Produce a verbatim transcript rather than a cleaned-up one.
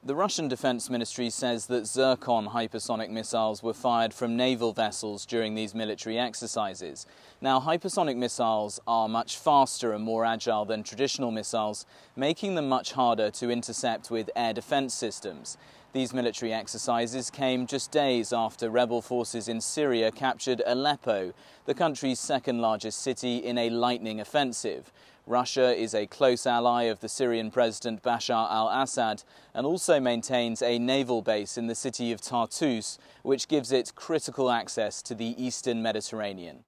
The Russian Defense Ministry says that Zircon hypersonic missiles were fired from naval vessels during these military exercises. Now, hypersonic missiles are much faster and more agile than traditional missiles, making them much harder to intercept with air defense systems. These military exercises came just days after rebel forces in Syria captured Aleppo, the country's second largest city, in a lightning offensive. Russia is a close ally of the Syrian President Bashar al-Assad and also maintains a naval base in the city of Tartus, which gives it critical access to the eastern Mediterranean.